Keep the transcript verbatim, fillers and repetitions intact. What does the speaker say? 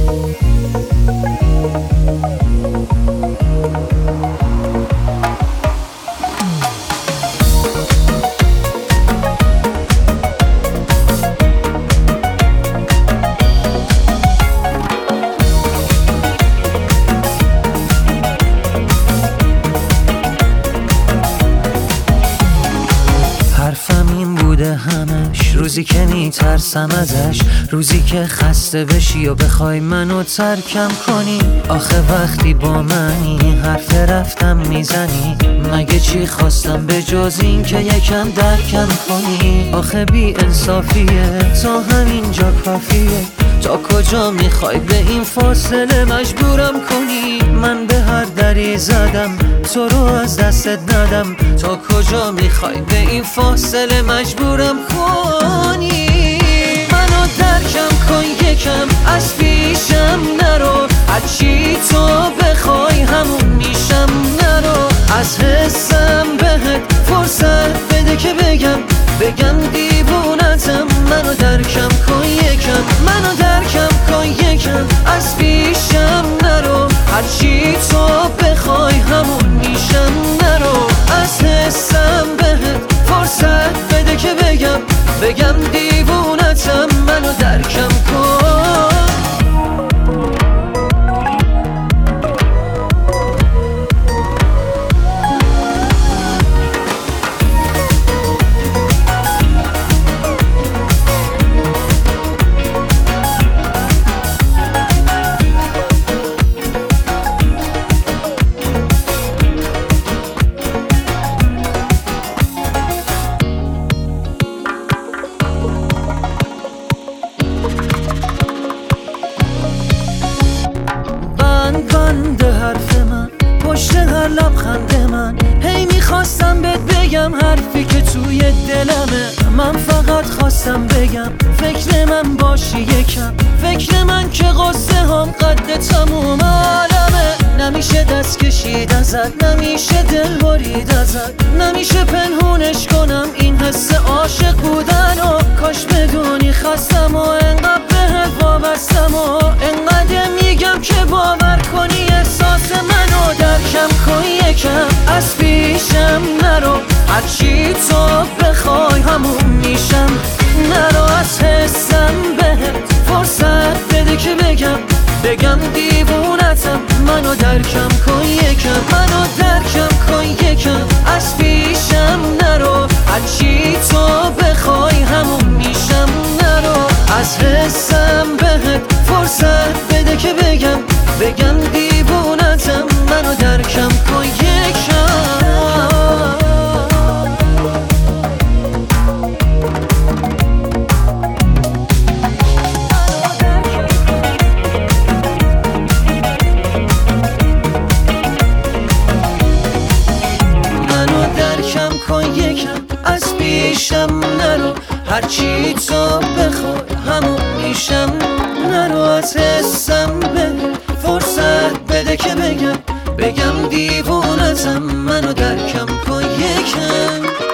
همش روزی که میترسم ازش، روزی که خسته بشی و بخوای منو ترکم کنی. آخه وقتی با منی حرف رفتم میزنی، مگه چی خواستم به جز این که یکم درکم کنی؟ آخه بی انصافیه تا همینجا کافیه، تا کجا میخوای به این فاصله مجبورم کنی؟ من به هر دری زدم تو رو از دستت ندم، تا کجا میخوای به این فاصله مجبورم کنی؟ منو درکم کن یکم، از پیشم نرو، هرچی تو بخوای همون میشم، نرو از حسم بهت فرصت بده که بگم بگم دیوونتم. منو درکم کن یکم، منو درکم کن یکم، از پیشم نرو، هرچی تو بخوای همون میشم، نرو از حسم بهت فرصت بده که بگم بگم دیوونتم. منو درکم کن. بنده حرف من پشت هر لبخند من، هی میخواستم بهت بگم حرفی که توی دلمه. من فقط خواستم بگم فکر من باشی یکم، فکر من که قصه هم قد تموم عالمه. نمیشه دست کشید ازت، نمیشه دل برید ازت، نمیشه پنهونش کنم این حس عاشق بودن و کاش بدونی خستم و انقدر بهت وابستم و انقدر میگم که باور کنی احساس منو. درکم کن یکم، از پیشم نرو، هرچی تو بخوای همون میشم، نرو از حسم بهت فرصت بده که بگم بگم دیوونتم. منو درکم کن یکم، منو درکم کن یکم، از پیشم نرو، هرچی تو بخوای همون میشم، نرو از حسم بهت فرصت بده که بگم بگم دیوونتم. منو درکم کن یکم. از پیشم نرو، هرچی تو بخوای همون میشم، نرو از حسم به فرصت بده که بگم بگم دیوونتم. منو درکم کن یکم.